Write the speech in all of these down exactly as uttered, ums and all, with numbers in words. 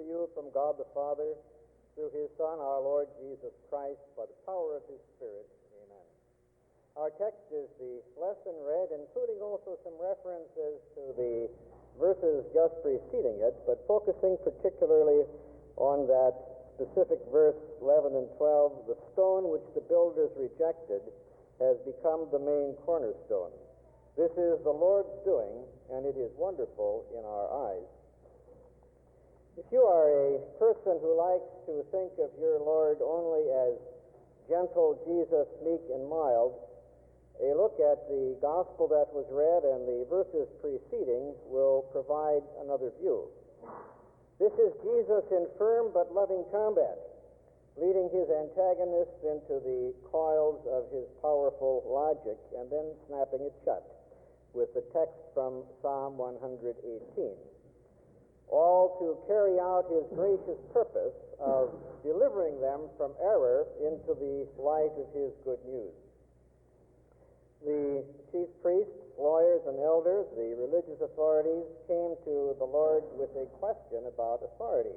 to you from God the Father, through his Son, our Lord Jesus Christ, by the power of his Spirit. Amen. Our text is the lesson read, including also some references to the verses just preceding it, but focusing particularly on that specific verse eleven and twelve, the stone which the builders rejected has become the main cornerstone. This is the Lord's doing, and it is wonderful in our eyes. If you are a person who likes to think of your Lord only as gentle Jesus, meek and mild, a look at the gospel that was read and the verses preceding will provide another view. This is Jesus in firm but loving combat, leading his antagonists into the coils of his powerful logic and then snapping it shut with the text from Psalm one eighteen. All to carry out his gracious purpose of delivering them from error into the light of his good news. The chief priests, lawyers, and elders, the religious authorities, came to the Lord with a question about authority.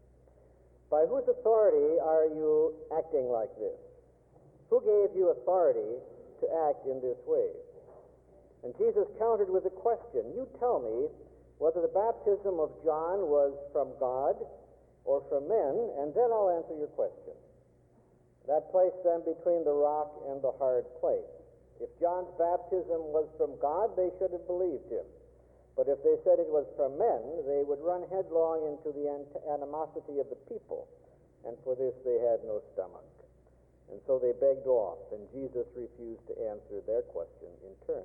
By whose authority are you acting like this? Who gave you authority to act in this way? And Jesus countered with a question. You tell me whether the baptism of John was from God or from men, and then I'll answer your question. That placed them between the rock and the hard place. If John's baptism was from God, they should have believed him. But if they said it was from men, they would run headlong into the animosity of the people, and for this they had no stomach. And so they begged off, and Jesus refused to answer their question in turn.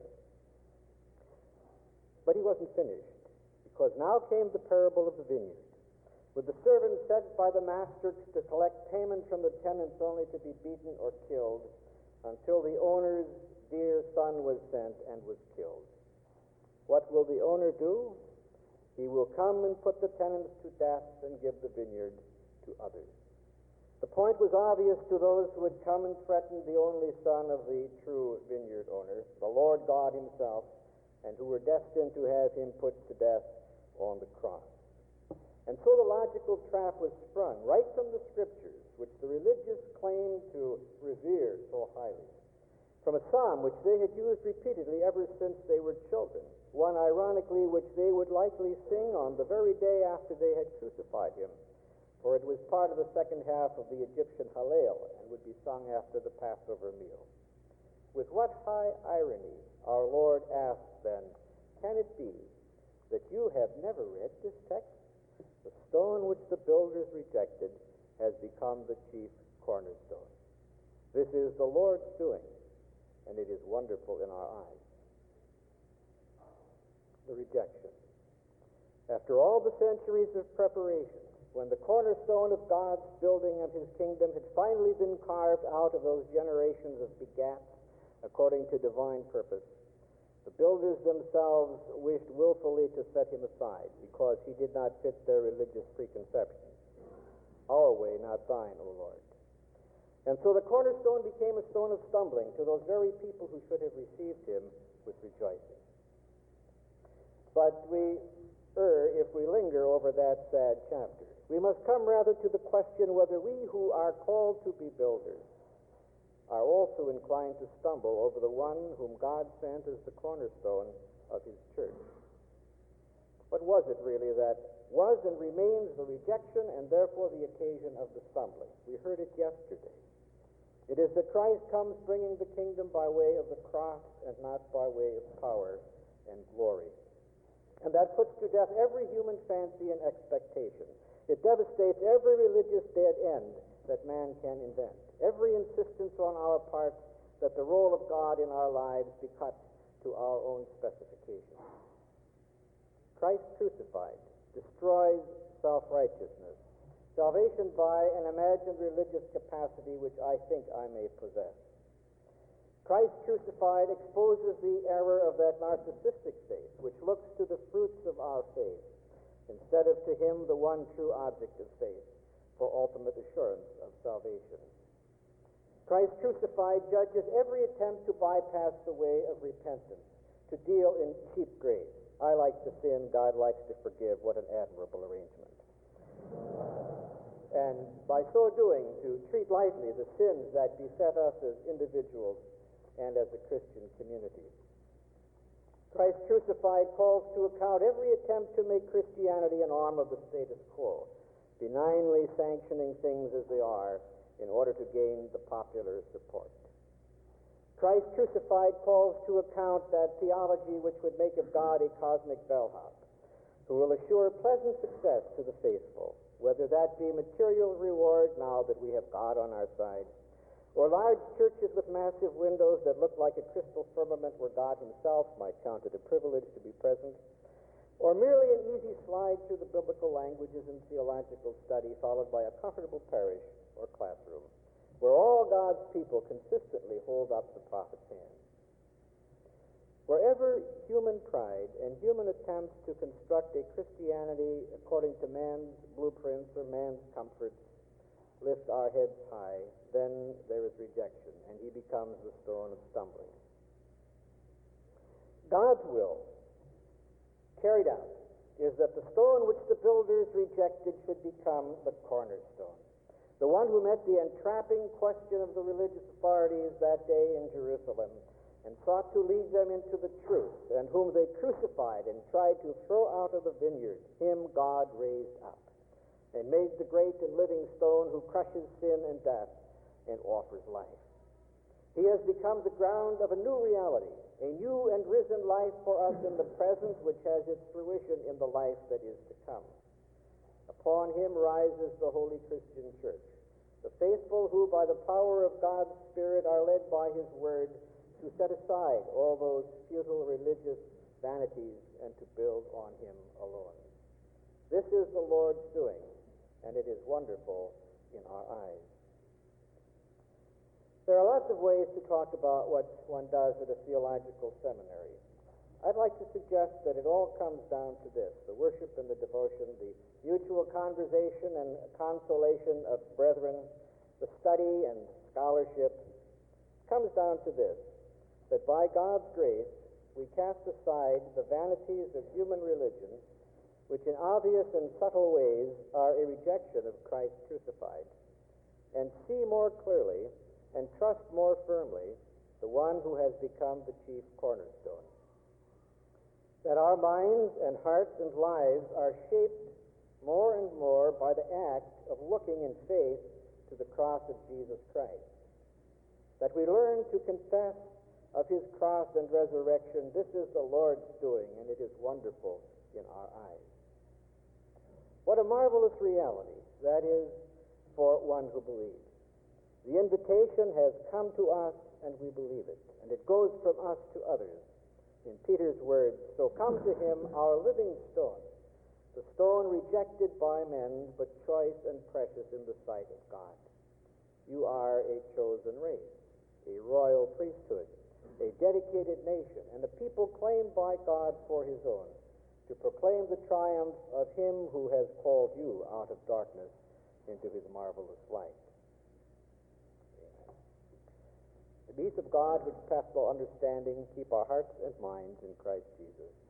But he wasn't finished, because now came the parable of the vineyard, with the servant sent by the master to collect payment from the tenants only to be beaten or killed, until the owner's dear son was sent and was killed. What will the owner do? He will come and put the tenants to death and give the vineyard to others. The point was obvious to those who had come and threatened the only son of the true vineyard owner, the Lord God himself, and who were destined to have him put to death on the cross. And so the logical trap was sprung right from the scriptures, which the religious claimed to revere so highly, from a psalm which they had used repeatedly ever since they were children, one ironically which they would likely sing on the very day after they had crucified him, for it was part of the second half of the Egyptian Hallel and would be sung after the Passover meal. With what high irony our Lord asked then, can it be that you have never read this text? The stone which the builders rejected has become the chief cornerstone. This is the Lord's doing, and it is wonderful in our eyes. The rejection. After all the centuries of preparation, when the cornerstone of God's building of his kingdom had finally been carved out of those generations of begats according to divine purpose, the builders themselves wished willfully to set him aside because he did not fit their religious preconceptions. Our way, not thine, O Lord. And so the cornerstone became a stone of stumbling to those very people who should have received him with rejoicing. But we err if we linger over that sad chapter. We must come rather to the question whether we who are called to be builders are also inclined to stumble over the one whom God sent as the cornerstone of his church. What was it really that was and remains the rejection and therefore the occasion of the stumbling? We heard it yesterday. It is that Christ comes bringing the kingdom by way of the cross and not by way of power and glory. And that puts to death every human fancy and expectation. It devastates every religious dead end that man can invent. Every insistence on our part that the role of God in our lives be cut to our own specifications. Christ crucified destroys self-righteousness, salvation by an imagined religious capacity which I think I may possess. Christ crucified exposes the error of that narcissistic faith which looks to the fruits of our faith instead of to him, the one true object of faith, for ultimate assurance of salvation. Christ crucified judges every attempt to bypass the way of repentance, to deal in cheap grace. I like to sin, God likes to forgive. What an admirable arrangement. and by so doing to treat lightly the sins that beset us as individuals and as a Christian community. Christ crucified calls to account every attempt to make Christianity an arm of the status quo, benignly sanctioning things as they are in order to gain the popular support. Christ crucified calls to account that theology which would make of God a cosmic bellhop, who will assure pleasant success to the faithful, whether that be material reward now that we have God on our side, or large churches with massive windows that look like a crystal firmament where God himself might count it a privilege to be present, or merely an easy slide through the biblical languages and theological study followed by a comfortable parish or classroom, where all God's people consistently hold up the prophet's hand. Wherever human pride and human attempts to construct a Christianity according to man's blueprints or man's comforts lift our heads high, then there is rejection, and he becomes the stone of stumbling. God's will, carried out, is that the stone which the builders rejected should become the cornerstone, the one who met the entrapping question of the religious authorities that day in Jerusalem and sought to lead them into the truth, and whom they crucified and tried to throw out of the vineyard, him God raised up and made the great and living stone who crushes sin and death and offers life. He has become the ground of a new reality, a new and risen life for us in the present, which has its fruition in the life that is to come. Upon him rises the holy Christian church, the faithful who by the power of God's Spirit are led by his word to set aside all those futile religious vanities and to build on him alone. This is the Lord's doing, and it is wonderful in our eyes. There are lots of ways to talk about what one does at a theological seminary. I'd like to suggest that it all comes down to this: the worship and the devotion, the mutual conversation and consolation of brethren, the study and scholarship, comes down to this, that by God's grace we cast aside the vanities of human religion, which in obvious and subtle ways are a rejection of Christ crucified, and see more clearly and trust more firmly the one who has become the chief cornerstone. That our minds and hearts and lives are shaped more and more by the act of looking in faith to the cross of Jesus Christ. That we learn to confess of his cross and resurrection, this is the Lord's doing, and it is wonderful in our eyes. What a marvelous reality that is for one who believes. The invitation has come to us, and we believe it, and it goes from us to others. In Peter's words, "So come to him, our living stone, the stone rejected by men, but choice and precious in the sight of God. You are a chosen race, a royal priesthood, a dedicated nation, and a people claimed by God for his own, to proclaim the triumph of him who has called you out of darkness into his marvelous light." The peace of God, which passeth all understanding, keep our hearts and minds in Christ Jesus.